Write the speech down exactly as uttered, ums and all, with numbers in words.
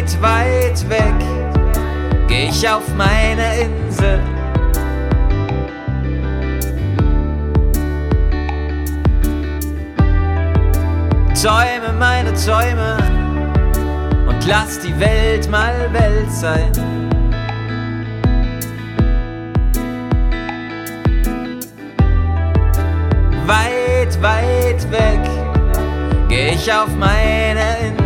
Weit, weit weg geh ich auf meine Insel. Träume meine Träume und lass die Welt mal Welt sein. Weit, weit weg geh ich auf meine Insel.